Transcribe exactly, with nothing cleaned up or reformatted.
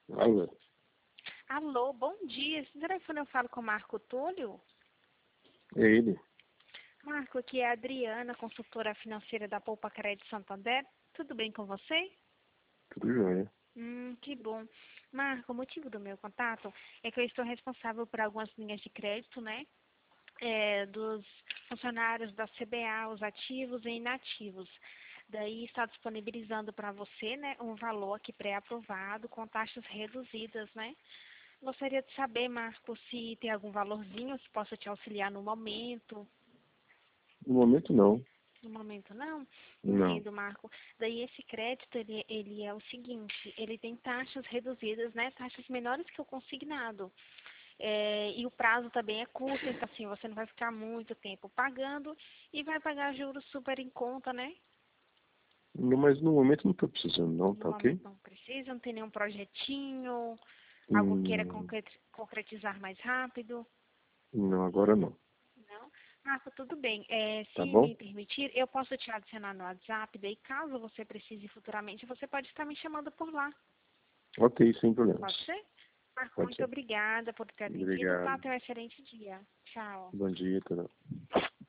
Alô? Alô, bom dia. Esse telefone eu falo com o Marco Túlio? É ele? Marco, aqui é a Adriana, consultora financeira da Poupa Crédito Santander. Tudo bem com você? Tudo jóia. Hum, que bom. Marco, o motivo do meu contato é que eu estou responsável por algumas linhas de crédito, né? É, dos funcionários da C B A, os ativos e inativos. Daí está disponibilizando para você, né, um valor aqui pré-aprovado com taxas reduzidas, né? Gostaria de saber, Marco, se tem algum valorzinho, se possa te auxiliar no momento. No momento, não. No momento não? Não. Entendo, Marco. Daí esse crédito, ele, ele é o seguinte, ele tem taxas reduzidas, né? Taxas menores que o consignado. É, e o prazo também é curto, então assim, você não vai ficar muito tempo pagando e vai pagar juros super em conta, né? No, mas no momento não estou precisando, não, No tá ok? momento não precisa, não tem nenhum projetinho, algo queira Hum, concre- concretizar mais rápido. não, agora não. Não? Marco, tudo bem. É, Tá se bom? me permitir, eu posso te adicionar no WhatsApp, daí caso você precise futuramente, você pode estar me chamando por lá. Ok, sem problemas. Pode ser? Marco, Pode muito ser. obrigada por ter atendido, tá? Obrigado. Tenha um excelente dia. Tchau. Bom dia, tudo.